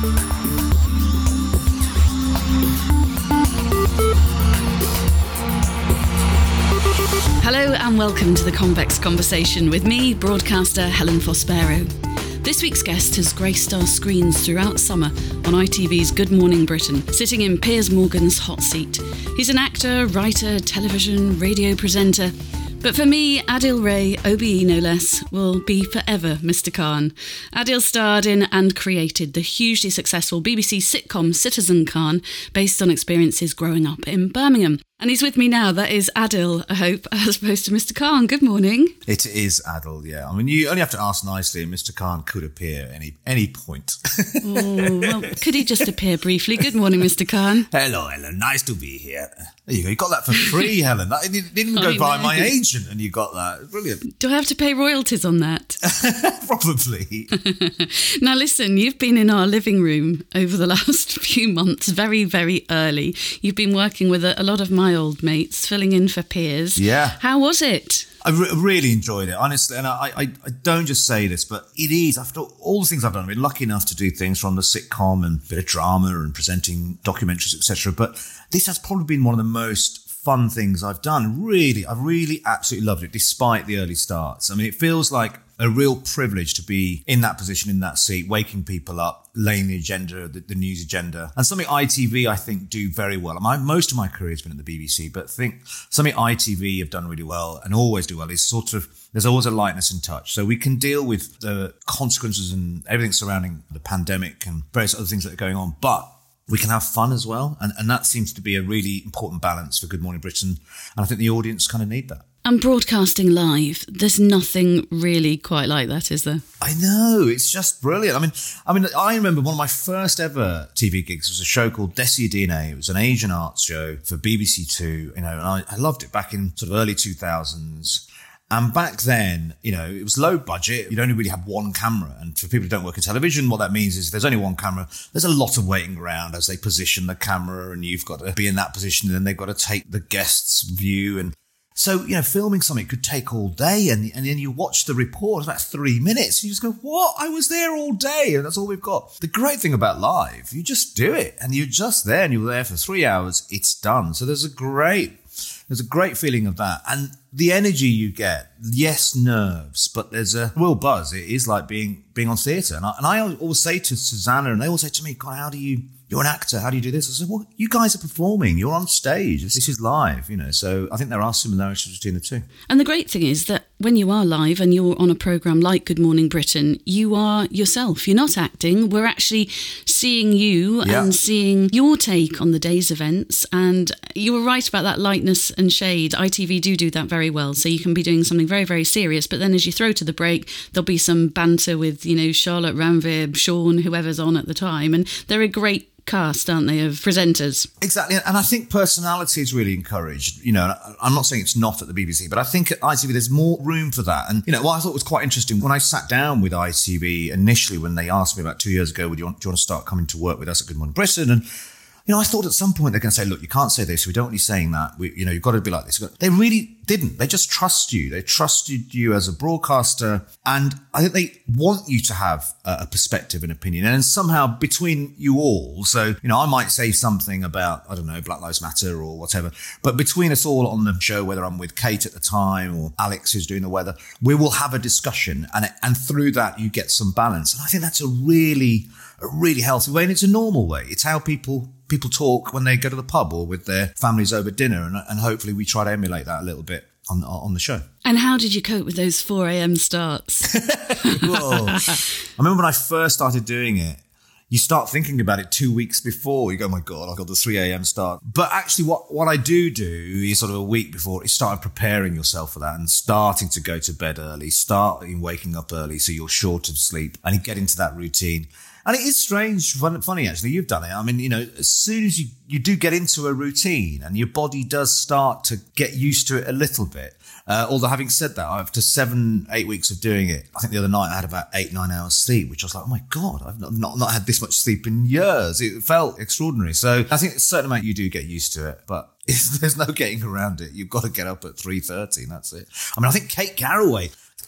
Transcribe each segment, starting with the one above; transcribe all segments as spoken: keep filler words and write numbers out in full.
Hello and welcome to the Convex Conversation with me, broadcaster Helen Fospero. This week's guest has graced our screens throughout summer on I T V's Good Morning Britain, sitting in Piers Morgan's hot seat. He's an actor, writer, television, radio presenter. But for me, Adil Ray, O B E no less, will be forever Mister Khan. Adil starred in and created the hugely successful B B C sitcom Citizen Khan, based on experiences growing up in Birmingham. And he's with me now. That is Adil, I hope, as opposed to Mister Khan. Good morning. It is Adil, yeah. I mean, you only have to ask nicely, and Mister Khan could appear at any any point. Oh, well, could he just appear briefly? Good morning, Mister Khan. Hello, Helen. Nice to be here. There you go. You got that for free, Helen. That didn't even go by my agent, and you got that. Brilliant. Do I have to pay royalties on that? Probably. Now, listen, you've been in our living room over the last few months, very, very early. You've been working with a, a lot of my old mates, filling in for Piers. Yeah. How was it? I re- really enjoyed it, honestly. And I, I, I don't just say this, but it is, after all the things I've done, I've been lucky enough to do things from the sitcom and a bit of drama and presenting documentaries, et cetera. But this has probably been one of the most fun things I've done. Really, I really absolutely loved it, despite the early starts. I mean, it feels like a real privilege to be in that position, in that seat, waking people up, laying the agenda, the, the news agenda. And something I T V, I think, do very well. My, most of my career has been at the B B C, but I think something I T V have done really well and always do well is sort of, there's always a lightness and touch. So we can deal with the consequences and everything surrounding the pandemic and various other things that are going on, but we can have fun as well. And, and that seems to be a really important balance for Good Morning Britain. And I think the audience kind of need that. And broadcasting live, there's nothing really quite like that, is there? I know, it's just brilliant. I mean, I mean, I remember one of my first ever T V gigs was a show called Desi D N A. It was an Asian arts show for B B C Two, you know, and I, I loved it back in sort of early two thousands. And back then, you know, it was low budget. You'd only really have one camera. And for people who don't work in television, what that means is there's only one camera. There's a lot of waiting around as they position the camera, and you've got to be in that position, and then they've got to take the guest's view. And so, you know, filming something could take all day, and, and then you watch the report, it's about three minutes. And you just go, what? I was there all day, and that's all we've got. The great thing about live, you just do it, and you're just there, and you're there for three hours. It's done. So there's a great, there's a great feeling of that. And the energy you get, yes, nerves, but there's a real buzz. It is like being being on theatre. And I, and I always say to Susanna, and they always say to me, God, how do you... You're an actor. How do you do this? I said, well, you guys are performing. You're on stage. This is live, you know. So I think there are similarities between the two. And the great thing is that when you are live and you're on a programme like Good Morning Britain, you are yourself. You're not acting. We're actually seeing you yeah. and seeing your take on the day's events. And you were right about that lightness and shade. I T V do do that very well. So you can be doing something very, very serious. But then as you throw to the break, there'll be some banter with, you know, Charlotte Ranvir, Sean, whoever's on at the time. And they're a great cast, aren't they, of presenters? Exactly. And I think personality is really encouraged. You know, I'm not saying it's not at the B B C, but I think at I T V there's more room for that. And, you know, what I thought was quite interesting, when I sat down with I T V initially, when they asked me about two years ago, would you want, do you want to start coming to work with us at Good Morning Britain? And, you know, I thought at some point they're going to say, look, you can't say this. We don't want you saying that. We, you know, you've got to be like this. They really didn't. They just trust you. They trusted you as a broadcaster. And I think they want you to have a perspective and opinion. And somehow between you all, so, you know, I might say something about, I don't know, Black Lives Matter or whatever. But between us all on the show, whether I'm with Kate at the time or Alex who's doing the weather, we will have a discussion. And, and through that, you get some balance. And I think that's a really, a really healthy way. And it's a normal way. It's how people... People talk when they go to the pub or with their families over dinner, and, and hopefully we try to emulate that a little bit on on the show. And how did you cope with those four a.m. starts? Whoa. I remember when I first started doing it, you start thinking about it two weeks before. You go, oh my God, I've got the three a.m. start. But actually what, what I do do is sort of a week before, is start preparing yourself for that and starting to go to bed early, starting waking up early so you're short of sleep and get into that routine. And it is strange, fun, funny actually, you've done it. I mean, you know, as soon as you, you do get into a routine and your body does start to get used to it a little bit. Uh, although having said that, after seven, eight weeks of doing it, I think the other night I had about eight, nine hours sleep, which I was like, oh my God, I've not, not, not had this much sleep in years. It felt extraordinary. So I think a certain amount you do get used to it, but it's, there's no getting around it. You've got to get up at three thirty and that's it. I mean, I think Kate Garraway,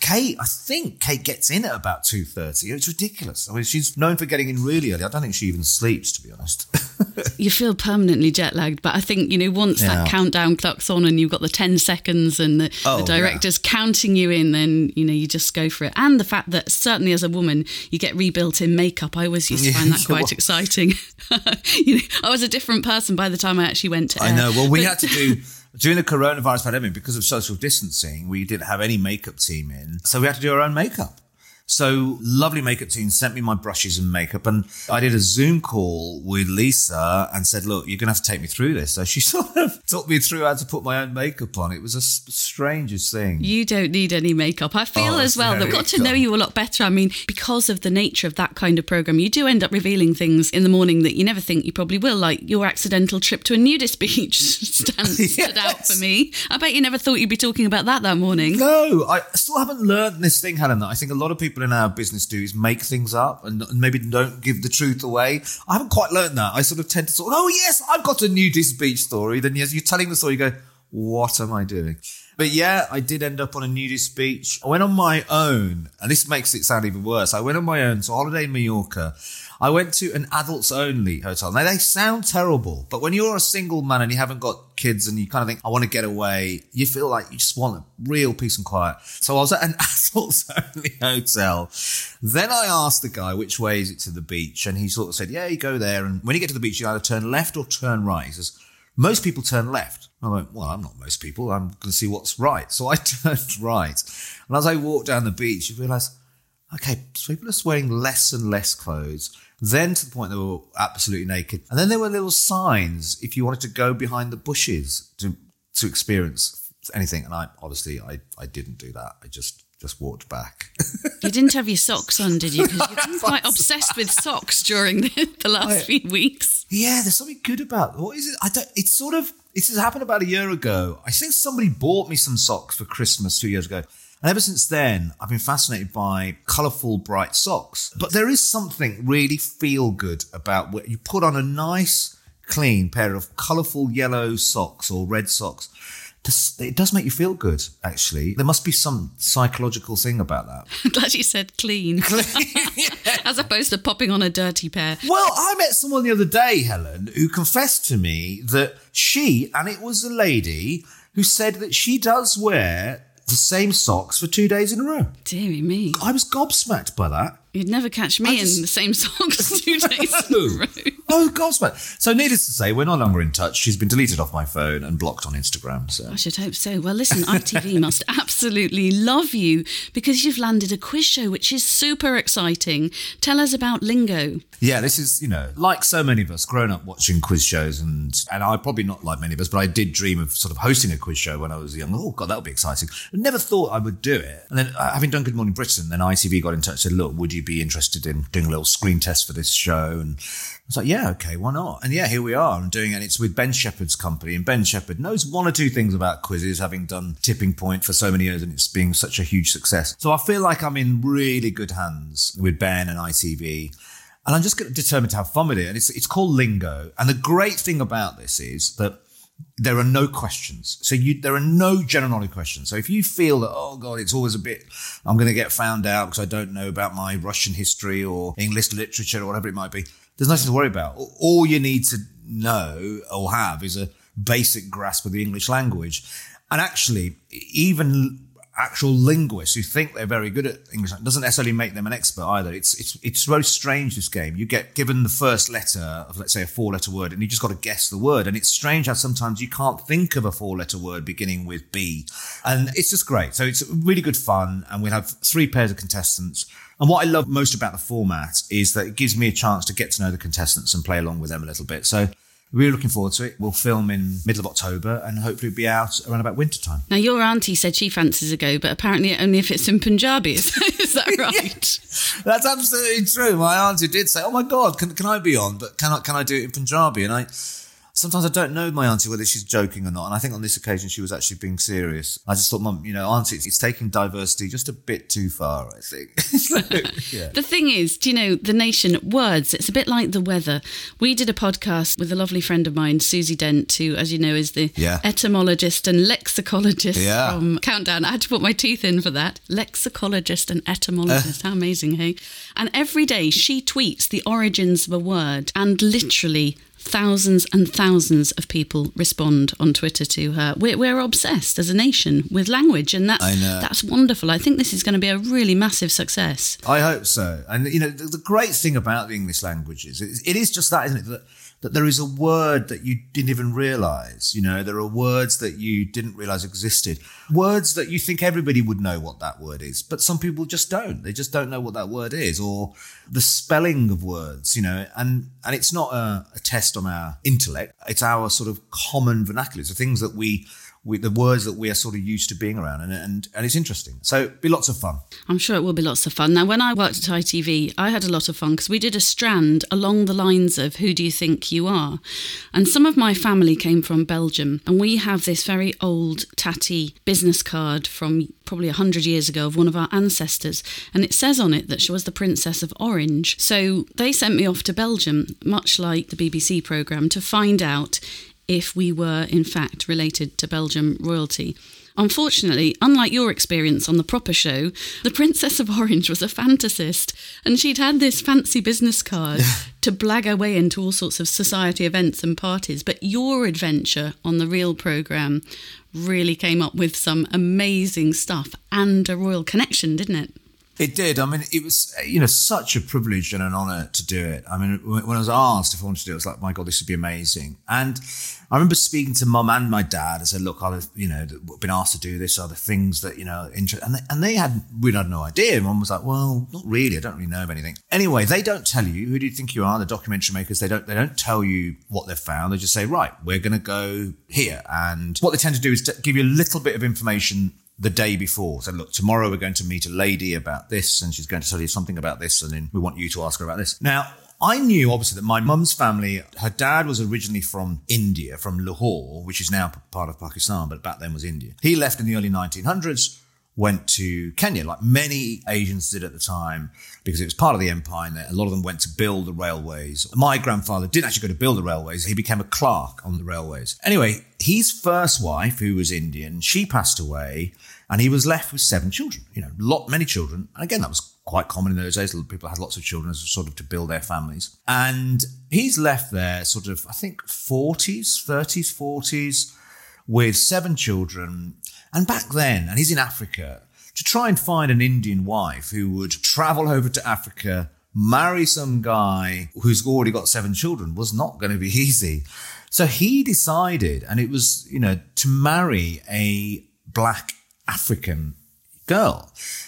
Kate, I think Kate gets in at about two thirty. It's ridiculous. I mean, she's known for getting in really early. I don't think she even sleeps, to be honest. You feel permanently jet lagged, but I think, you know, once yeah. that countdown clock's on and you've got the ten seconds and the, oh, the director's yeah. counting you in, then, you know, you just go for it. And the fact that certainly as a woman, you get rebuilt in makeup. I always used to find that quite exciting. You know, I was a different person by the time I actually went to air. I know. Well, we but- had to do... During the coronavirus pandemic, because of social distancing, we didn't have any makeup team in. So we had to do our own makeup. So lovely makeup team sent me my brushes and makeup, and I did a Zoom call with Lisa and said, look, you're going to have to take me through this. So she sort of took me through how to put my own makeup on. It was the strangest thing. You don't need any makeup. I feel oh, as well that we've got to know you a lot better. I mean, because of the nature of that kind of programme, you do end up revealing things in the morning that you never think you probably will, like your accidental trip to a nudist beach stands yes. stood out for me. I bet you never thought you'd be talking about that that morning. No, I still haven't learned this thing, Helen, that I think a lot of people in our business do is make things up and maybe don't give the truth away. I haven't quite learned that. I sort of tend to sort of, oh yes, I've got a nudist beach story. Then yes, you're telling the story, you go, what am I doing? But yeah, I did end up on a nudist beach. I went on my own, and this makes it sound even worse. I went on my own to a holiday in Mallorca. I went to an adults only hotel. Now they sound terrible, but when you're a single man and you haven't got kids and you kind of think, I want to get away, you feel like you just want a real peace and quiet. So I was at an adults only hotel. Then I asked the guy, which way is it to the beach? And he sort of said, yeah, you go there. And when you get to the beach, you either turn left or turn right. He says, most people turn left. I went, well, I'm not most people. I'm going to see what's right. So I turned right. And as I walked down the beach, you realise, okay, so people are wearing less and less clothes. Then to the point they were absolutely naked. And then there were little signs if you wanted to go behind the bushes to to experience anything. And I obviously, I, I didn't do that. I just just walked back. You didn't have your socks on, did you? Because you've been quite obsessed with socks during the, the last I, few weeks. Yeah, there's something good about it. What is it? I don't, it's sort of, it's happened about a year ago. I think somebody bought me some socks for Christmas two years ago. And ever since then, I've been fascinated by colourful, bright socks. But there is something really feel good about where you put on a nice, clean pair of colourful yellow socks or red socks. It does make you feel good, actually. There must be some psychological thing about that. I'm glad you said clean. Clean, yeah. As opposed to popping on a dirty pair. Well, I met someone the other day, Helen, who confessed to me that she, and it was a lady, who said that she does wear the same socks for two days in a row. Deary me. I was gobsmacked by that. You'd never catch me just... in the same socks two days in a row. Oh, gobsmacked. So needless to say, we're no longer in touch. She's been deleted off my phone and blocked on Instagram. So I should hope so. Well, listen, I T V must absolutely love you because you've landed a quiz show, which is super exciting. Tell us about Lingo. Yeah, this is, you know, like so many of us, grown up watching quiz shows, and and I probably not like many of us, but I did dream of sort of hosting a quiz show when I was young. Oh, God, that would be exciting. I never thought I would do it. And then uh, having done Good Morning Britain, then I T V got in touch and said, look, would you be interested in doing a little screen test for this show? And I was like, yeah, okay, why not? And yeah, here we are. I'm doing it. And it's with Ben Shepherd's company. And Ben Shepherd knows one or two things about quizzes, having done Tipping Point for so many years, and it's being such a huge success. So I feel like I'm in really good hands with Ben and I T V. And I'm just determined to have fun with it. And it's it's called Lingo. And the great thing about this is that there are no questions. So you, there are no general knowledge questions. So if you feel that, oh God, it's always a bit, I'm going to get found out because I don't know about my Russian history or English literature or whatever it might be, there's nothing to worry about. All you need to know or have is a basic grasp of the English language. And actually, even actual linguists who think they're very good at English doesn't necessarily make them an expert either. It's it's it's very strange, this game. You get given the first letter of, let's say, a four-letter word, and you just got to guess the word. And it's strange how sometimes you can't think of a four-letter word beginning with B. And it's just great. So it's really good fun. And we'll have three pairs of contestants. And what I love most about the format is that it gives me a chance to get to know the contestants and play along with them a little bit. So really looking forward to it. We'll film in middle of October and hopefully be out around about winter time. Now, your auntie said she fancies a go, but apparently only if it's in Punjabi. Is, is that right? Yeah, that's absolutely true. My auntie did say, oh my God, can, can I be on? But can I, can I do it in Punjabi? And I, sometimes I don't know my auntie whether she's joking or not. And I think on this occasion she was actually being serious. I just thought, Mum, you know, auntie, it's, it's taking diversity just a bit too far, I think. So, yeah. The thing is, do you know, the nation, words, it's a bit like the weather. We did a podcast with a lovely friend of mine, Susie Dent, who, as you know, is the yeah. etymologist and lexicologist yeah. from Countdown. I had to put my teeth in for that. Lexicologist and etymologist. Uh. How amazing, hey? And every day she tweets the origins of a word, and literally thousands and thousands of people respond on Twitter to her. We're, we're obsessed as a nation with language, and that's, I know. that's wonderful. I think this is going to be a really massive success. I hope so. And, you know, the, the great thing about the English language is it, it is just that, isn't it? That, that there is a word that you didn't even realise. You know, there are words that you didn't realise existed. Words that you think everybody would know what that word is, but some people just don't. They just don't know what that word is, or the spelling of words, you know, and, and it's not a, a test on our intellect. It's our sort of common vernacular. It's the things that we, we the words that we are sort of used to being around, and, and, and it's interesting. So it'll be lots of fun. I'm sure it will be lots of fun. Now, when I worked at I T V, I had a lot of fun because we did a strand along the lines of Who Do You Think You Are? And some of my family came from Belgium, and we have this very old tatty business card from probably one hundred years ago of one of our ancestors, and it says on it that she was the Princess of Orange. So they sent me off to Belgium, much like the B B C programme, to find out if we were in fact related to Belgium royalty. Unfortunately, unlike your experience on the proper show, the Princess of Orange was a fantasist, and she'd had this fancy business card to blag her way into all sorts of society events and parties. But your adventure on the real programme really came up with some amazing stuff and a royal connection, didn't it? It did. I mean, it was, you know, such a privilege and an honour to do it. I mean, when I was asked if I wanted to do it, I was like, my God, this would be amazing. And I remember speaking to Mum and my dad. I said, look, I've, you know, been asked to do this. Are the things that, you know, interest? And they, and they had, we had no idea. Mum was like, well, not really. I don't really know of anything. Anyway, they don't tell you, who do you think you are? The documentary makers, they don't, they don't tell you what they've found. They just say, right, we're going to go here. And what they tend to do is to give you a little bit of information the day before. So look, tomorrow we're going to meet a lady about this, and she's going to tell you something about this, and then we want you to ask her about this. Now, I knew obviously that my mum's family, her dad was originally from India, from Lahore, which is now part of Pakistan, but back then was India. He left in the early nineteen hundreds, went to Kenya, like many Asians did at the time, because it was part of the empire, and a lot of them went to build the railways. My grandfather didn't actually go to build the railways. He became a clerk on the railways. Anyway, his first wife, who was Indian, she passed away, and he was left with seven children, you know, lot, many children. And again, that was quite common in those days. People had lots of children as sort of to build their families. And he's left there sort of, I think, forties, thirties, forties, with seven children. And back then, and he's in Africa, to try and find an Indian wife who would travel over to Africa, marry some guy who's already got seven children was not going to be easy. So he decided, and it was, you know, to marry a black African girl.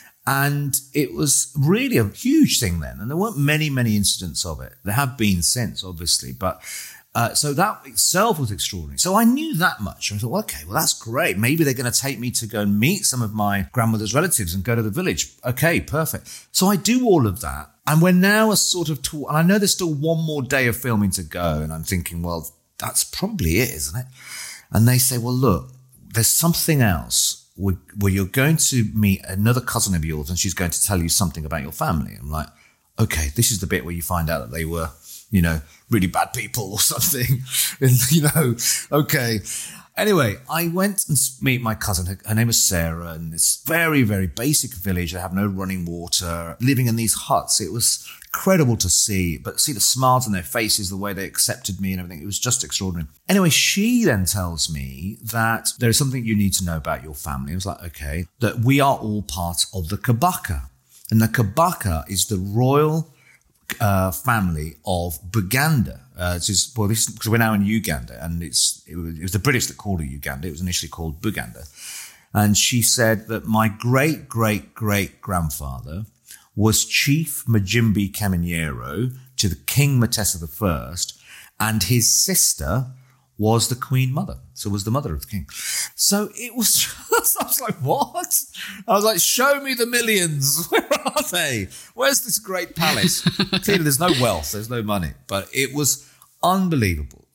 And it was really a huge thing then. And there weren't many, many incidents of it. There have been since, obviously. But uh, so that itself was extraordinary. So I knew that much. I thought, well, okay, well, that's great. Maybe they're going to take me to go and meet some of my grandmother's relatives and go to the village. Okay, perfect. So I do all of that. And we're now a sort of tour. And I know there's still one more day of filming to go. And I'm thinking, well, that's probably it, isn't it? And they say, well, look, there's something else where you're going to meet another cousin of yours and she's going to tell you something about your family. I'm like, okay, this is the bit where you find out that they were, you know, really bad people or something. And, you know, okay. Anyway, I went and meet my cousin. Her, her name was Sarah, and it's very, very basic village. They have no running water, living in these huts. It was incredible to see, but see the smiles on their faces, the way they accepted me and everything. It was just extraordinary. Anyway, she then tells me that there is something you need to know about your family. I was like, okay, that we are all part of the Kabaka. And the Kabaka is the royal uh, family of Buganda. Uh, this is, well, this, because we're now in Uganda, and it's it was, it was the British that called it Uganda. It was initially called Buganda. And she said that my great, great, great grandfather was Chief Majimbi Kaminyero to the King Mutesa the First, and his sister was the Queen Mother, so was the mother of the king. So it was just, I was like, what? I was like, show me the millions. Where are they? Where's this great palace? Clearly there's no wealth, there's no money, but it was unbelievable.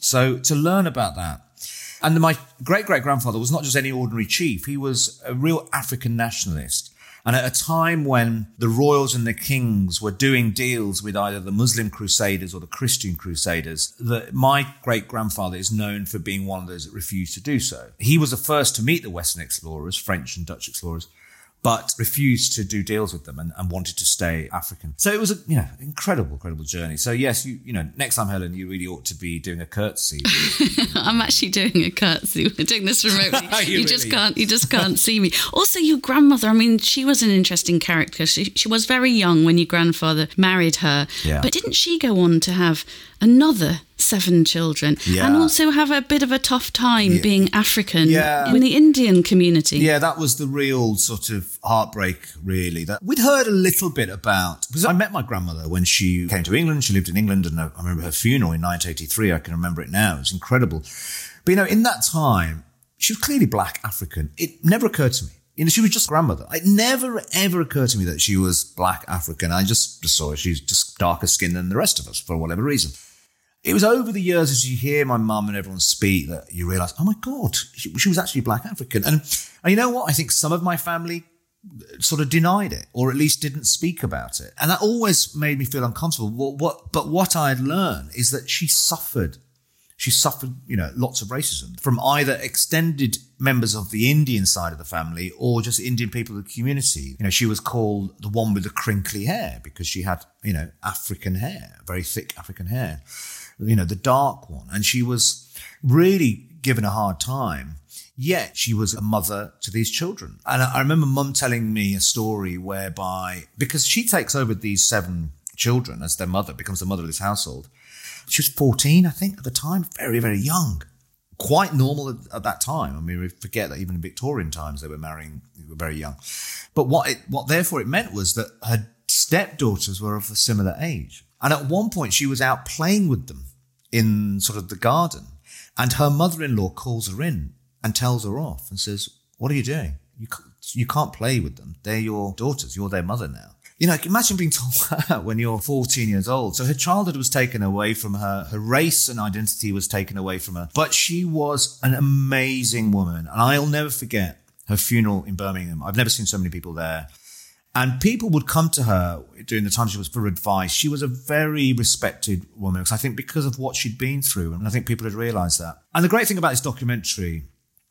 So to learn about that. And my great-great-grandfather was not just any ordinary chief. He was a real African nationalist. And at a time when the royals and the kings were doing deals with either the Muslim crusaders or the Christian crusaders, that my great-grandfather is known for being one of those that refused to do so. He was the first to meet the Western explorers, French and Dutch explorers, but refused to do deals with them and, and wanted to stay African. So it was a you know incredible, incredible journey. So yes, you you know next time, Helen, you really ought to be doing a curtsy. I'm actually doing a curtsy. We're doing this remotely. you, you just really? can't you just can't see me. Also, your grandmother. I mean, she was an interesting character. She she was very young when your grandfather married her. Yeah. But didn't she go on to have another seven children yeah. and also have a bit of a tough time yeah. being African yeah. in the Indian community? Yeah, that was the real sort of heartbreak, really. That we'd heard a little bit about, because I met my grandmother when she came to England. She lived in England, and I remember her funeral in nineteen eighty-three. I can remember it now. It was incredible. But, you know, in that time, she was clearly black African. It never occurred to me. You know, she was just grandmother. It never, ever occurred to me that she was black African. I just, just saw her. She's just darker skinned than the rest of us for whatever reason. It was over the years as you hear my mum and everyone speak that you realise, oh my God, she, she was actually black African. And, and you know what? I think some of my family sort of denied it, or at least didn't speak about it. And that always made me feel uncomfortable. What, what, but what I had learned is that she suffered. She suffered, you know, lots of racism from either extended members of the Indian side of the family or just Indian people of the community. You know, she was called the one with the crinkly hair because she had, you know, African hair, very thick African hair. You know, the dark one. And she was really given a hard time, yet she was a mother to these children. And I remember Mum telling me a story whereby, because she takes over these seven children as their mother, becomes the mother of this household. She was fourteen, I think, at the time, very, very young. Quite normal at, at that time. I mean, we forget that even in Victorian times they were marrying, they were very young. But what it, what therefore it meant was that her stepdaughters were of a similar age. And at one point she was out playing with them in sort of the garden, and her mother-in-law calls her in and tells her off and says, what are you doing? You can't, you can't play with them. They're your daughters. You're their mother now. You know, imagine being told that when you're fourteen years old. So her childhood was taken away from her. Her race and identity was taken away from her. But she was an amazing woman. And I'll never forget her funeral in Birmingham. I've never seen so many people there. And people would come to her during the time she was for advice. She was a very respected woman, because I think because of what she'd been through. And I think people had realised that. And the great thing about this documentary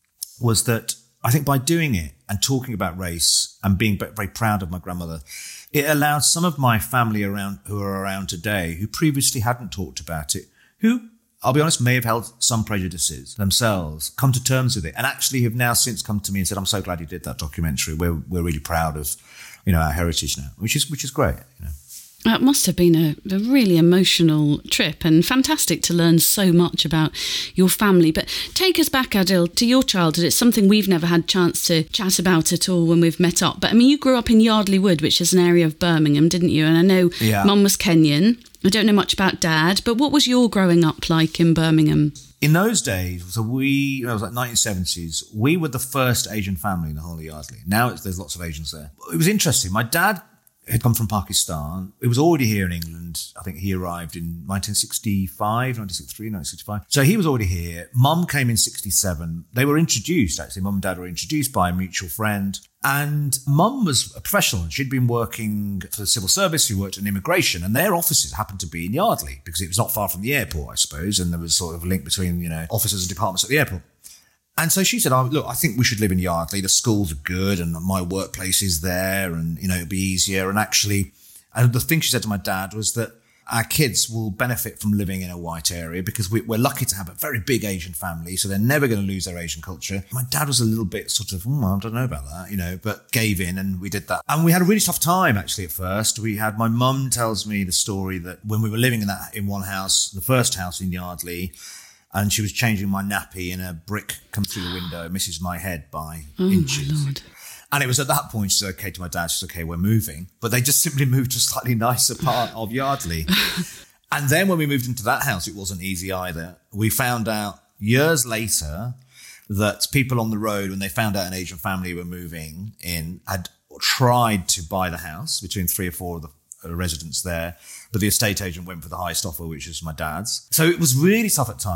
was that I think by doing it and talking about race and being very proud of my grandmother, it allowed some of my family around who are around today, who previously hadn't talked about it, who, I'll be honest, may have held some prejudices themselves, come to terms with it, and actually have now since come to me and said, I'm so glad you did that documentary. We're we're really proud of, you know, our heritage now, which is which is great, you know. It must have been a, a really emotional trip, and fantastic to learn so much about your family. But take us back, Adil, to your childhood. It's something we've never had a chance to chat about at all when we've met up. But I mean, you grew up in Yardley Wood, which is an area of Birmingham, didn't you? And I know yeah. Mum was Kenyan. I don't know much about Dad, but what was your growing up like in Birmingham? In those days, so we, it was like nineteen seventies, we were the first Asian family in the whole of Yardley. Now it's, there's lots of Asians there. It was interesting. My dad had come from Pakistan. He was already here in England. I think he arrived in nineteen sixty-five, nineteen sixty-three, nineteen sixty-five. So he was already here. Mum came in sixty-seven. They were introduced, actually. Mum and Dad were introduced by a mutual friend. And Mum was a professional. She'd been working for the civil service. She worked in immigration. And their offices happened to be in Yardley because it was not far from the airport, I suppose. And there was sort of a link between, you know, offices and departments at the airport. And so she said, oh, look, I think we should live in Yardley. The schools are good and my workplace is there and, you know, it'll be easier. And actually, and the thing she said to my dad was that our kids will benefit from living in a white area because we, we're lucky to have a very big Asian family, so they're never going to lose their Asian culture. My dad was a little bit sort of, mm, I don't know about that, you know, but gave in and we did that. And we had a really tough time, actually, at first. We had, my mum tells me the story that when we were living in that in one house, the first house in Yardley, and she was changing my nappy and a brick come through the window, misses my head by oh, inches. My Lord. And it was at that point she said, okay, to my dad, she said, okay, we're moving. But they just simply moved to a slightly nicer part of Yardley. And then when we moved into that house, it wasn't easy either. We found out years later that people on the road, when they found out an Asian family were moving in, had tried to buy the house, between three or four of the residents there. But the estate agent went for the highest offer, which was my dad's. So it was really tough at times.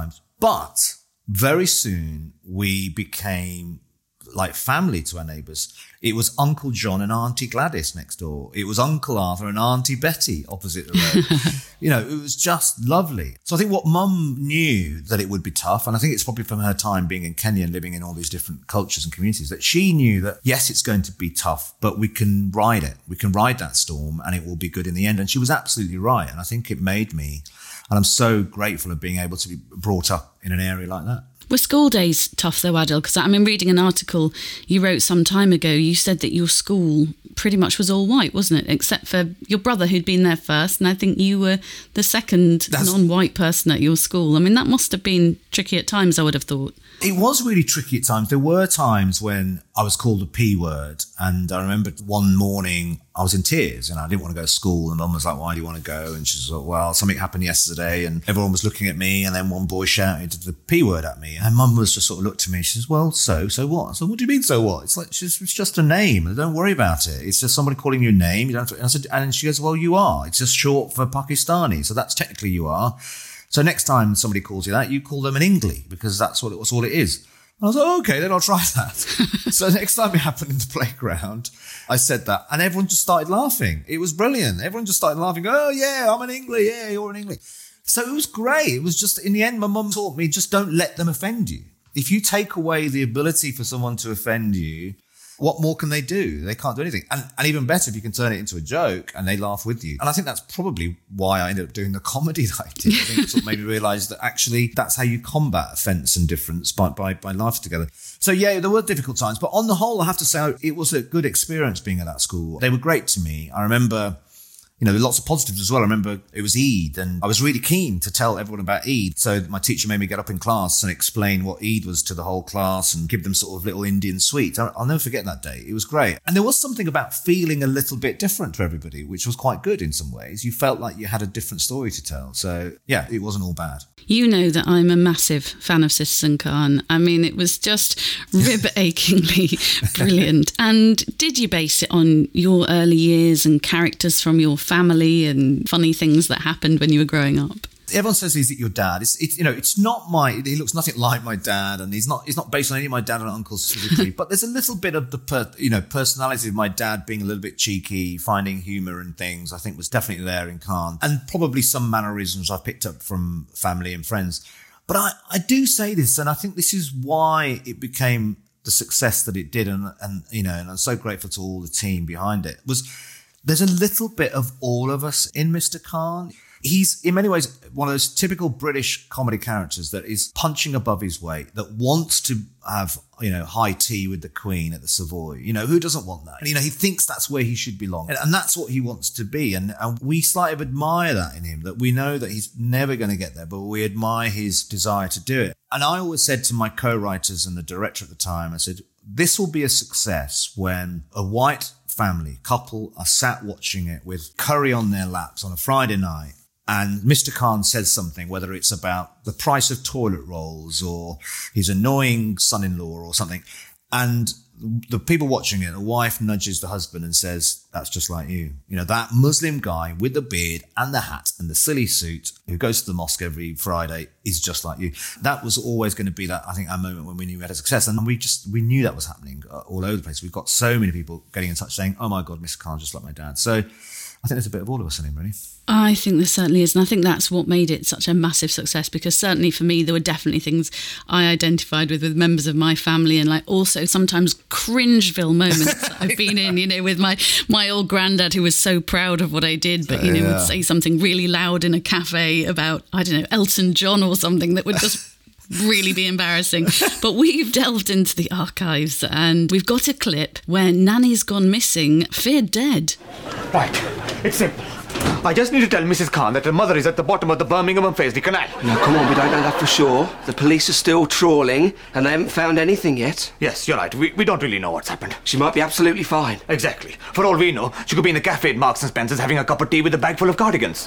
But very soon we became like family to our neighbours. It was Uncle John and Auntie Gladys next door. It was Uncle Arthur and Auntie Betty opposite the road. You know, it was just lovely. So I think what Mum knew that it would be tough, and I think it's probably from her time being in Kenya and living in all these different cultures and communities, that she knew that, yes, it's going to be tough, but we can ride it. We can ride that storm and it will be good in the end. And she was absolutely right. And I think it made me, and I'm so grateful of being able to be brought up in an area like that. Were school days tough though, Adil? Because I mean, reading an article you wrote some time ago, you said that your school pretty much was all white, wasn't it? Except for your brother who'd been there first, and I think you were the second That's... non-white person at your school. I mean, that must have been tricky at times, I would have thought. It was really tricky at times. There were times when I was called a P word, and I remember one morning I was in tears and I didn't want to go to school, and Mum was like, why do you want to go? And she was like, well, something happened yesterday, and everyone was looking at me, and then one boy shouted the P word at me, and Mum was just sort of looked at me. She says, well, so, so what? So what do you mean, so what? It's like, it's just, it's just a name. Don't worry about it. It's just somebody calling you a name. You don't have to, and I said, and she goes, well, you are. It's just short for Pakistani. So that's technically you are. So next time somebody calls you that, you call them an Ingli, because that's what it was, all it is. And I was like, oh, okay, then I'll try that. So next time it happened in the playground, I said that, and everyone just started laughing. It was brilliant. Everyone just started laughing. Oh, yeah, I'm an Ingli. Yeah, you're an Ingli. So it was great. It was just, in the end, my mum taught me, just don't let them offend you. If you take away the ability for someone to offend you, what more can they do? They can't do anything. And, and even better if you can turn it into a joke and they laugh with you. And I think that's probably why I ended up doing the comedy that I did. I think it sort of made me realise that actually that's how you combat offence and difference, by, by, by laughing together. So yeah, there were difficult times, but on the whole, I have to say it was a good experience being at that school. They were great to me. I remember, you know, lots of positives as well. I remember it was Eid and I was really keen to tell everyone about Eid. So my teacher made me get up in class and explain what Eid was to the whole class and give them sort of little Indian sweets. I'll never forget that day. It was great. And there was something about feeling a little bit different to everybody, which was quite good in some ways. You felt like you had a different story to tell. So yeah, it wasn't all bad. You know that I'm a massive fan of Citizen Khan. I mean, it was just rib-achingly brilliant. And did you base it on your early years and characters from your family and funny things that happened when you were growing up? Everyone says, is it your dad? It's, it's, you know, it's not my, he looks nothing like my dad, and he's not, he's not based on any of my dad and uncles physically, but there's a little bit of the, per, you know, personality of my dad being a little bit cheeky, finding humour and things, I think was definitely there in Khan, and probably some mannerisms I picked up from family and friends. But I, I do say this, and I think this is why it became the success that it did, and, and, you know, and I'm so grateful to all the team behind it, was there's a little bit of all of us in Mister Khan. He's, in many ways, one of those typical British comedy characters that is punching above his weight, that wants to have, you know, high tea with the Queen at the Savoy. You know, who doesn't want that? And, you know, he thinks that's where he should belong. And, and that's what he wants to be. And, and we slightly admire that in him, that we know that he's never going to get there, but we admire his desire to do it. And I always said to my co-writers and the director at the time, I said, this will be a success when a white family couple are sat watching it with curry on their laps on a Friday night, and Mister Khan says something, whether it's about the price of toilet rolls or his annoying son-in-law or something, and the people watching it, the wife nudges the husband and says, that's just like you. You know, that Muslim guy with the beard and the hat and the silly suit who goes to the mosque every Friday is just like you. That was always going to be that, I think, our moment when we knew we had a success. And we just, we knew that was happening all over the place. We've got so many people getting in touch saying, oh my God, Mister Khan's just like my dad. So I think there's a bit of all of us in him, really. I think there certainly is. And I think that's what made it such a massive success, because certainly for me, there were definitely things I identified with with members of my family, and like also sometimes cringeville moments that I've been in, you know, with my, my old granddad who was so proud of what I did, but, you know, yeah. would say something really loud in a cafe about, I don't know, Elton John or something that would just really be embarrassing. But we've delved into the archives and we've got a clip where Nanny's gone missing, feared dead. Right, it's simple. I just need to tell Missus Khan that her mother is at the bottom of the Birmingham and Fazeley Canal. Now, come on, we don't know that for sure. The police are still trawling, and they haven't found anything yet. Yes, you're right. We, we don't really know what's happened. She might be absolutely fine. Exactly. For all we know, she could be in a cafe at Marks and Spencer's having a cup of tea with a bag full of cardigans.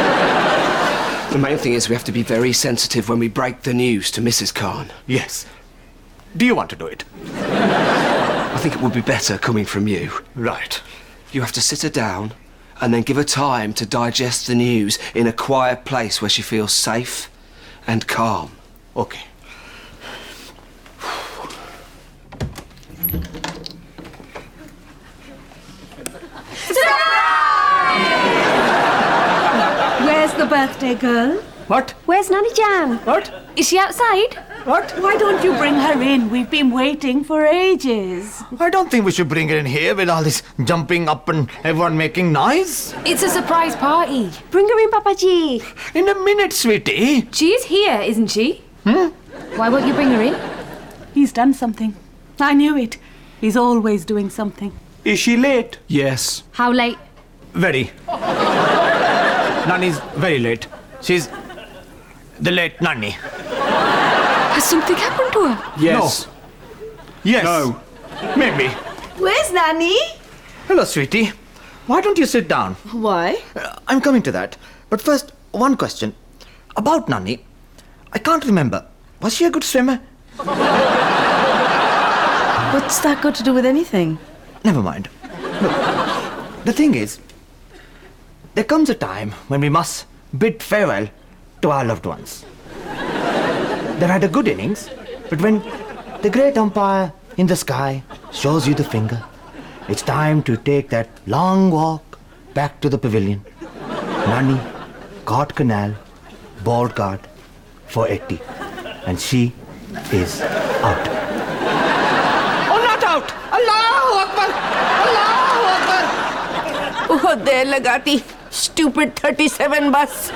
The main thing is we have to be very sensitive when we break the news to Missus Khan. Yes. Do you want to do it? I think it would be better coming from you. Right. You have to sit her down and then give her time to digest the news in a quiet place where she feels safe and calm. Okay. Where's the birthday girl? What? Where's Nanny Jan? What? Is she outside? What? Why don't you bring her in? We've been waiting for ages. I don't think we should bring her in here with all this jumping up and everyone making noise. It's a surprise party. Bring her in, Papaji. In a minute, sweetie. She's here, isn't she? Hmm? Why won't you bring her in? He's done something. I knew it. He's always doing something. Is she late? Yes. How late? Very. Nanny's very late. She's the late Nanny. Has something happened to her? Yes. No. Yes. No. Maybe. Where's Nanny? Hello, sweetie. Why don't you sit down? Why? Uh, I'm coming to that. But first, one question. About Nanny. I can't remember. Was she a good swimmer? What's that got to do with anything? Never mind. Look, the thing is, there comes a time when we must bid farewell to our loved ones. They've had a good innings, but when the great umpire in the sky shows you the finger, it's time to take that long walk back to the pavilion. Nanny caught Canal, ball guard for eighty, and she is out. Oh, not out! Allahu Akbar! Allahu Akbar! Oh, there, Lagati. Stupid thirty-seven bus.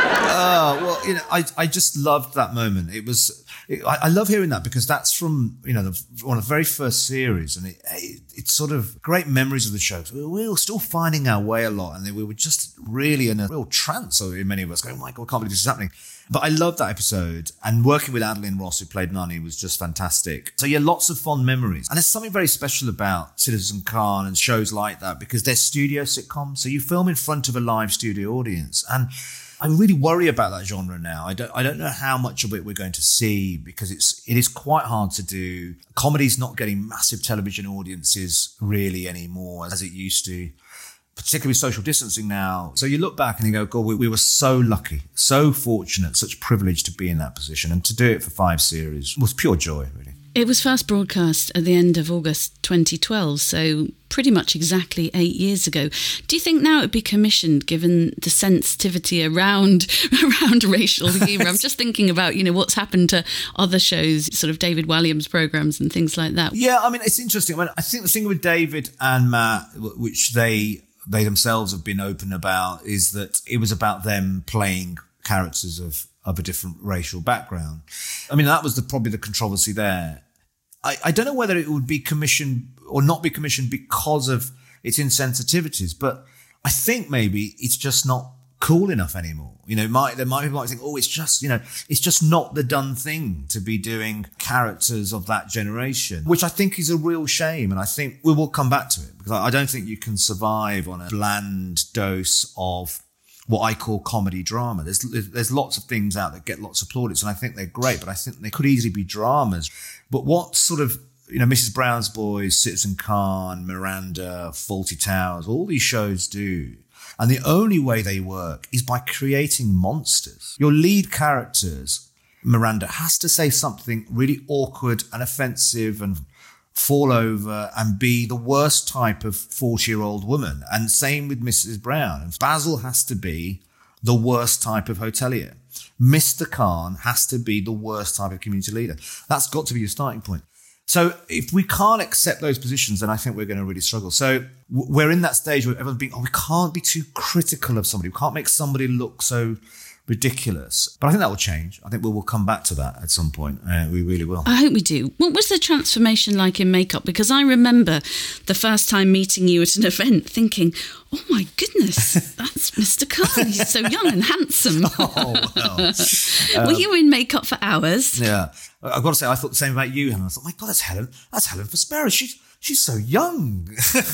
Uh, well, you know, I I just loved that moment. It was, it, I, I love hearing that because that's from, you know, the, one of the very first series, and it, it, it's sort of great memories of the show. We, we were still finding our way a lot, and we were just really in a real trance in many of us, going, oh my God, I can't believe this is happening. But I loved that episode, and working with Adeline Ross, who played Nanny, was just fantastic. So yeah, lots of fond memories. And there's something very special about Citizen Khan and shows like that because they're studio sitcoms. So you film in front of a live studio audience. And I really worry about that genre now. I don't I don't know how much of it we're going to see because it's it is quite hard to do. Comedy's not getting massive television audiences really anymore as it used to, particularly with social distancing now. So you look back and you go, God, we, we were so lucky, so fortunate, such privilege to be in that position. And to do it for five series was pure joy, really. It was first broadcast at the end of August twenty twelve, so pretty much exactly eight years ago. Do you think now it would be commissioned, given the sensitivity around around racial humour? I'm just thinking about, you know, what's happened to other shows, sort of David Walliams programmes and things like that. Yeah, I mean, it's interesting. I mean, I think the thing with David and Matt, which they they themselves have been open about, is that it was about them playing characters of, of a different racial background. I mean, that was the, probably the controversy there. I, I don't know whether it would be commissioned or not be commissioned because of its insensitivities, but I think maybe it's just not cool enough anymore. You know, might, there might be people might think, oh, it's just, you know, it's just not the done thing to be doing characters of that generation, which I think is a real shame. And I think we will come back to it because I don't think you can survive on a bland dose of what I call comedy drama. There's there's lots of things out that get lots of plaudits, and I think they're great, but I think they could easily be dramas. But what sort of, you know, Missus Brown's Boys, Citizen Khan, Miranda, Fawlty Towers, all these shows do, and the only way they work is by creating monsters. Your lead characters, Miranda, has to say something really awkward and offensive and fall over and be the worst type of forty-year-old woman. And same with Missus Brown. And Basil has to be the worst type of hotelier. Mister Khan has to be the worst type of community leader. That's got to be your starting point. So if we can't accept those positions, then I think we're going to really struggle. So we're in that stage where everyone's being, oh, we can't be too critical of somebody. We can't make somebody look so ridiculous. But I think that will change. I think we will come back to that at some point. Uh, we really will. I hope we do. What was the transformation like in makeup? Because I remember the first time meeting you at an event thinking, oh my goodness, that's Mister Khan. He's so young and handsome. Oh, well. Were Um, you in makeup for hours? Yeah. I've got to say, I thought the same about you, Helen. I thought, my God, that's Helen. That's Helen Fospero. She's she's so young.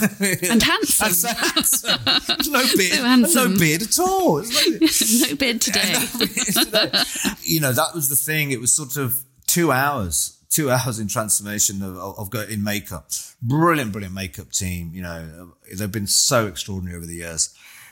And handsome. And so handsome. There's no beard. So handsome. No beard at all. It's like- No beard today. No beard today. You know, that was the thing. It was sort of two hours, two hours in transformation of, of, of in makeup. Brilliant, brilliant makeup team. You know, they've been so extraordinary over the years.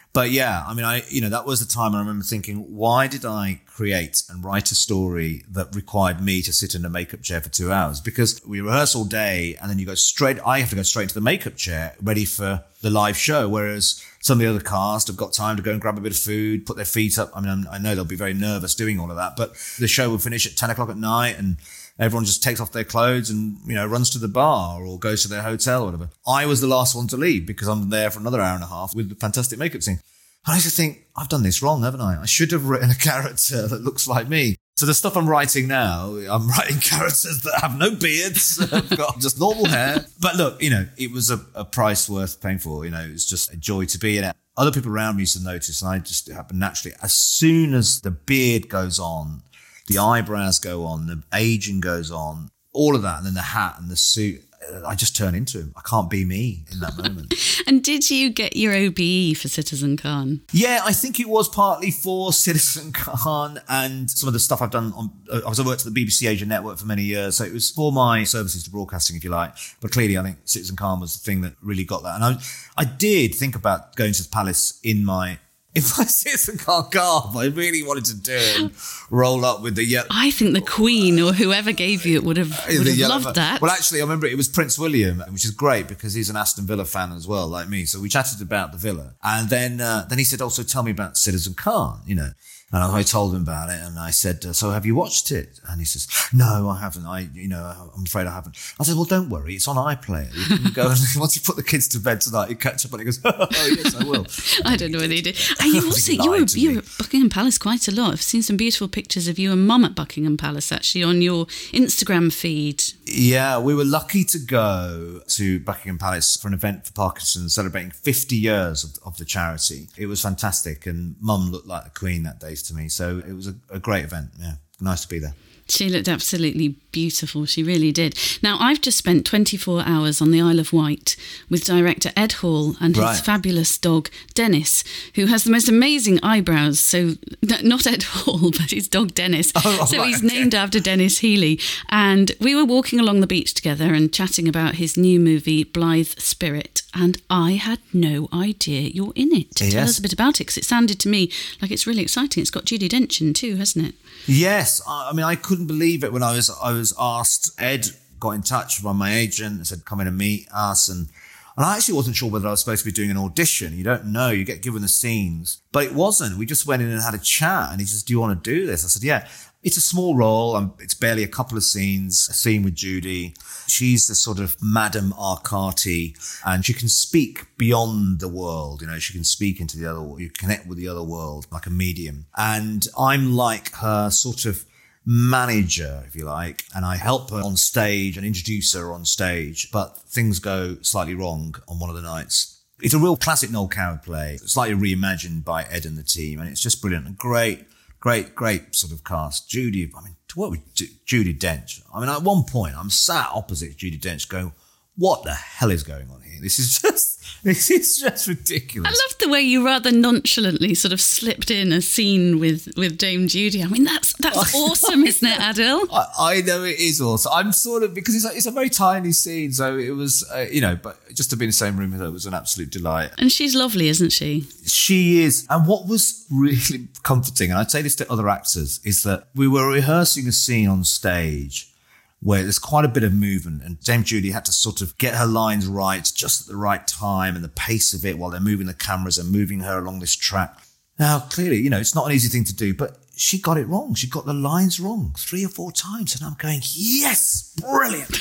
But yeah, I mean, I, you know, that was the time I remember thinking, why did I create and write a story that required me to sit in a makeup chair for two hours? Because we rehearse all day and then you go straight, I have to go straight into the makeup chair ready for the live show. Whereas some of the other cast have got time to go and grab a bit of food, put their feet up. I mean, I'm, I know they'll be very nervous doing all of that, but the show will finish at ten o'clock at night and everyone just takes off their clothes and, you know, runs to the bar or goes to their hotel or whatever. I was the last one to leave because I'm there for another hour and a half with the fantastic makeup scene. And I used to think, I've done this wrong, haven't I? I should have written a character that looks like me. So the stuff I'm writing now, I'm writing characters that have no beards, have got just normal hair. But look, you know, it was a, a price worth paying for. You know, it was just a joy to be in it. Other people around me used to notice, and I just, it happened naturally. As soon as the beard goes on, the eyebrows go on, the aging goes on, all of that, and then the hat and the suit, I just turn into him. I can't be me in that moment. And did you get your O B E for Citizen Khan? Yeah, I think it was partly for Citizen Khan and some of the stuff I've done on, I was I worked at the B B C Asia Network for many years, so it was for my services to broadcasting, if you like. But clearly, I think Citizen Khan was the thing that really got that. And I, I did think about going to the palace in my If I Citizen Khan garb, I really wanted to do and roll up with the yellow. I think the Queen or whoever gave you it would have, would have yellow, loved that. Well, actually, I remember it was Prince William, which is great because he's an Aston Villa fan as well, like me. So we chatted about the Villa. And then uh, then he said, also tell me about Citizen Khan, you know. And I told him about it and I said, so have you watched it? And he says, no, I haven't. I, you know, I'm afraid I haven't. I said, well, don't worry. It's on iPlayer. You can go and once you put the kids to bed tonight, you catch up and he goes, oh, yes, I will. I don't know whether you did. And you also, you were, you were at Buckingham Palace quite a lot. I've seen some beautiful pictures of you and Mum at Buckingham Palace actually on your Instagram feed. Yeah, we were lucky to go to Buckingham Palace for an event for Parkinson's celebrating fifty years of, of the charity. It was fantastic and Mum looked like the Queen that day to me. So it was a, a great event. Yeah, nice to be there. She looked absolutely beautiful. She really did. Now, I've just spent twenty-four hours on the Isle of Wight with director Ed Hall and his Right. fabulous dog, Dennis, who has the most amazing eyebrows. So, not Ed Hall, but his dog, Dennis. Oh, so right, he's okay. named after Dennis Healy. And we were walking along the beach together and chatting about his new movie, Blithe Spirit. And I had no idea you're in it. Tell Yes. us a bit about it, because it sounded to me like it's really exciting. It's got Judi Dench in too, hasn't it? Yes, I I mean, I couldn't believe it when I was I was asked. Ed got in touch by my agent and said, come in and meet us. And, and I actually wasn't sure whether I was supposed to be doing an audition. You don't know. You get given the scenes. But it wasn't. We just went in and had a chat. And he says, do you want to do this? I said, yeah. It's a small role. Um, it's barely a couple of scenes. A scene with Judy. She's the sort of Madame Arcati, and she can speak beyond the world. You know, she can speak into the other world. You connect with the other world like a medium. And I'm like her sort of manager, if you like, and I help her on stage and introduce her on stage. But things go slightly wrong on one of the nights. It's a real classic Noel Coward play, slightly reimagined by Ed and the team, and it's just brilliant. And great. Great, great sort of cast. Judy, I mean, to work with Ju- Judi Dench. I mean, at one point, I'm sat opposite Judi Dench going, what the hell is going on here? This is just, this is just ridiculous. I love the way you rather nonchalantly sort of slipped in a scene with, with Dame Judy. I mean, that's that's awesome, isn't it, Adil? I, I know it is awesome. I'm sort of, because it's a, it's a very tiny scene, so it was, uh, you know, but just to be in the same room with her was an absolute delight. And she's lovely, isn't she? She is. And what was really comforting, and I'd say this to other actors, is that we were rehearsing a scene on stage where there's quite a bit of movement, and Dame Judy had to sort of get her lines right just at the right time and the pace of it while they're moving the cameras and moving her along this track. Now, clearly, you know, it's not an easy thing to do, but she got it wrong. She got the lines wrong three or four times. And I'm going, yes, brilliant.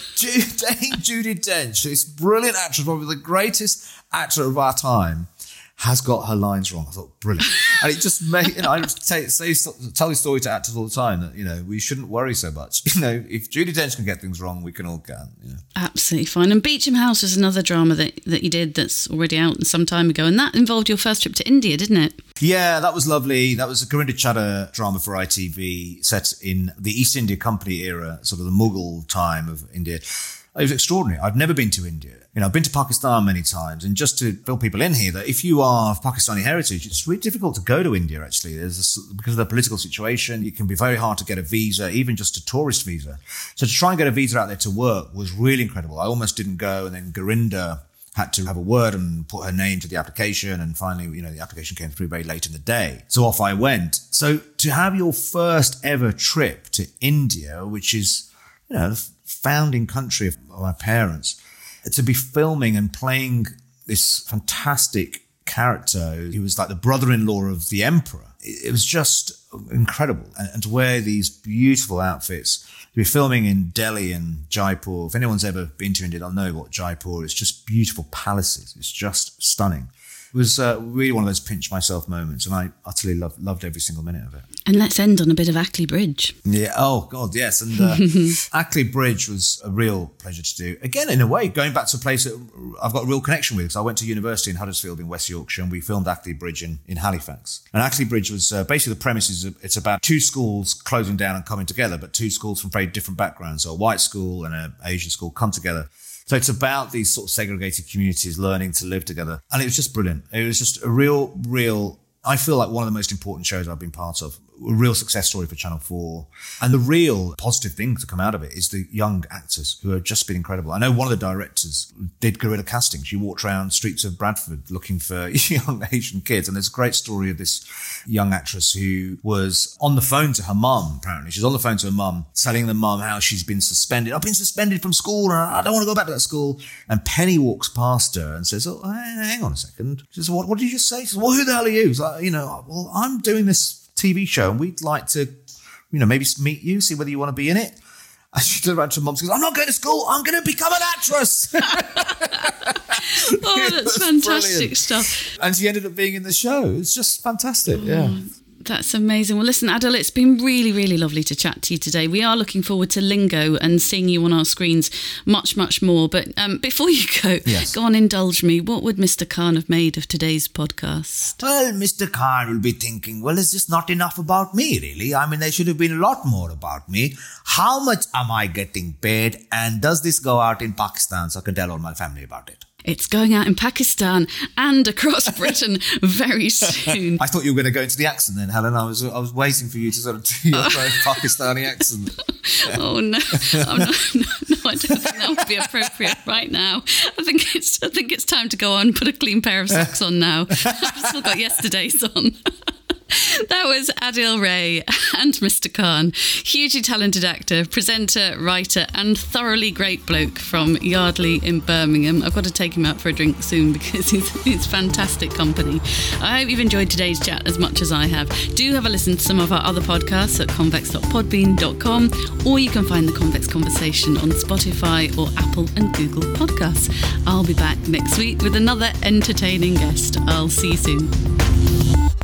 Dame Judi Dench, this brilliant actress, probably the greatest actor of our time, has got her lines wrong. I thought, brilliant. And it just made, you know, I say, say, tell this story to actors all the time that, you know, we shouldn't worry so much. You know, if Judi Dench can get things wrong, we can all can. You know. Absolutely fine. And Beecham House was another drama that, that you did that's already out some time ago. And that involved your first trip to India, didn't it? Yeah, that was lovely. That was a Gurinder Chadha drama for I T V set in the East India Company era, sort of the Mughal time of India. It was extraordinary. I've never been to India. You know, I've been to Pakistan many times, and just to fill people in here, that if you are of Pakistani heritage, it's really difficult to go to India, actually. There's this, because of the political situation, it can be very hard to get a visa, even just a tourist visa. So to try and get a visa out there to work was really incredible. I almost didn't go, and then Gurinder had to have a word and put her name to the application. And finally, you know, the application came through very late in the day. So off I went. So to have your first ever trip to India, which is, you know, the founding country of my parents, to be filming and playing this fantastic character, he was like the brother-in-law of the emperor. It was just incredible. And, and to wear these beautiful outfits, to be filming in Delhi and Jaipur. If anyone's ever been to India, they'll know what Jaipur is. Just beautiful palaces. It's just stunning. It was uh, really one of those pinch myself moments, and I utterly loved, loved every single minute of it. And let's end on a bit of Ackley Bridge. Yeah. Oh, God, yes. And uh, Ackley Bridge was a real pleasure to do. Again, in a way, going back to a place that I've got a real connection with, because I went to university in Huddersfield in West Yorkshire, and we filmed Ackley Bridge in, in Halifax. And Ackley Bridge was uh, basically the premise is it's about two schools closing down and coming together, but two schools from very different backgrounds. So a white school and an Asian school come together. So it's about these sort of segregated communities learning to live together. And it was just brilliant. It was just a real, real, I feel like one of the most important shows I've been part of. A real success story for Channel four. And the real positive thing to come out of it is the young actors who have just been incredible. I know one of the directors did guerrilla casting. She walked around streets of Bradford looking for young Asian kids. And there's a great story of this young actress who was on the phone to her mum, apparently. She's on the phone to her mum, telling the mum how she's been suspended. I've been suspended from school and I don't want to go back to that school. And Penny walks past her and says, oh, hang on a second. She says, what, what did you just say? She says, well, who the hell are you? She's like, you know, well, I'm doing this T V show and we'd like to, you know, maybe meet you, see whether you want to be in it. And she turned around to her mum and goes, I'm not going to school, I'm going to become an actress. Oh, that's fantastic brilliant. Stuff. And she ended up being in the show. It's just fantastic, oh. yeah. That's amazing. Well, listen, Adil, it's been really, really lovely to chat to you today. We are looking forward to Lingo and seeing you on our screens much, much more. But um, before you go, yes. go on, indulge me. What would Mister Khan have made of today's podcast? Well, Mister Khan will be thinking, well, it's just not enough about me, really. I mean, there should have been a lot more about me. How much am I getting paid? And does this go out in Pakistan so I can tell all my family about it? It's going out in Pakistan and across Britain very soon. I thought you were going to go into the accent then, Helen. I was I was waiting for you to sort of do your own Pakistani accent. Yeah. Oh no. oh, no, no, no, I don't think that would be appropriate right now. I think it's I think it's time to go on, put a clean pair of socks on now. I've still got yesterday's on. That was Adil Ray and Mister Khan, hugely talented actor, presenter, writer and thoroughly great bloke from Yardley in Birmingham. I've got to take him out for a drink soon because he's, he's fantastic company. I hope you've enjoyed today's chat as much as I have. Do have a listen to some of our other podcasts at convex dot podbean dot com, or you can find The Convex Conversation on Spotify or Apple and Google Podcasts. I'll be back next week with another entertaining guest. I'll see you soon.